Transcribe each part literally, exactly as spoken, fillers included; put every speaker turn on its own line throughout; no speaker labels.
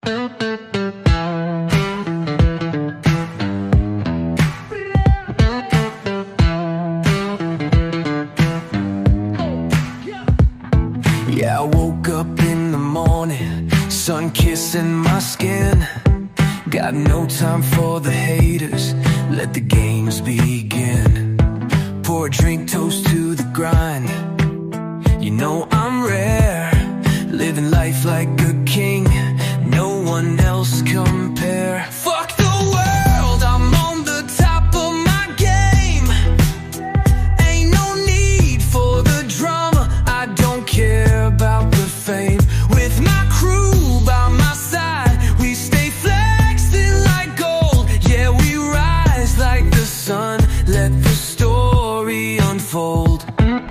Yeah, I woke up in the morning, sun kissing my skin. Got no time for the haters, let the games begin. Pour a drink, toast to the grind. You know I'm rare, living life like a king, no one else compare. Fuck the world, I'm on the top of my game. Ain't no need for the drama, I don't care about the fame. With my crew by my side, we stay flexing like gold. Yeah, we rise like the sun, let the story unfold.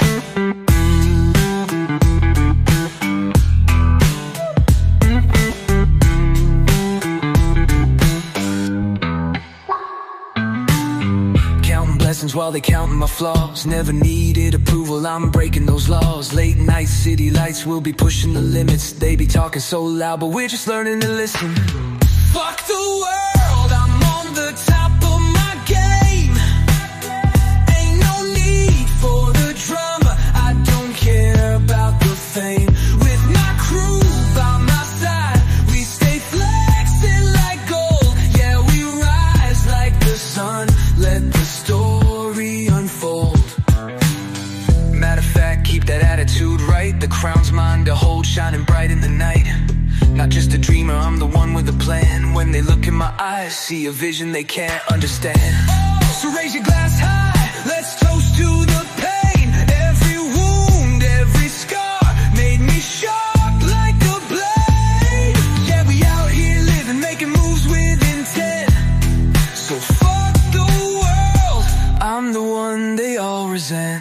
While they counting my flaws, never needed approval, I'm breaking those laws. Late night city lights, we'll be pushing the limits. They be talking so loud, but we're just learning to listen. Fuck the world, I'm on the top of my game. Ain't no need for the drama, I don't care about the fame. With my crew by my side, we stay flexing like gold. Yeah, we rise like the sun, let the story unfold. Matter of fact, keep that attitude right. The crown's mine to hold, shining bright in the night. Not just a dreamer, I'm the one with a plan. When they look in my eyes, see a vision they can't understand. So raise your glass high, let's toast to the pain. Every wound, every scar made me sharp like a blade. Yeah, we out here living, making moves with intent. So fuck the world, I'm the one they all resent.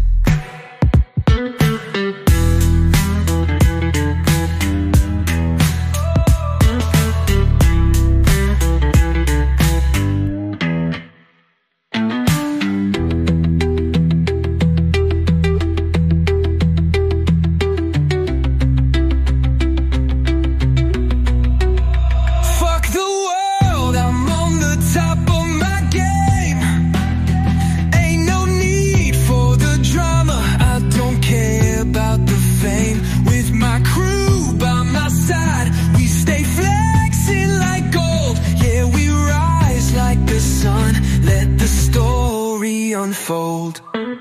Unfold.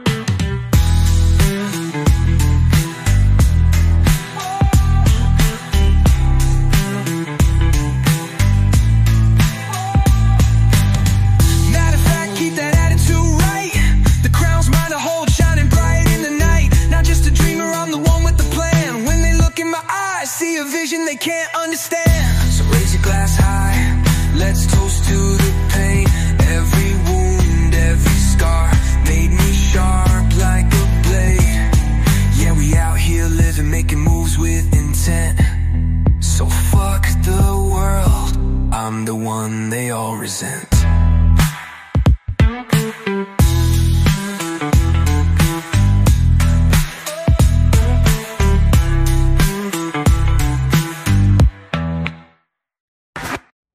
See a vision they can't understand. So raise your glass high, let's toast to the pain. Every wound, every scar made me sharp like a blade. Yeah, we out here living, making moves with intent. So fuck the world, I'm the one they all resent.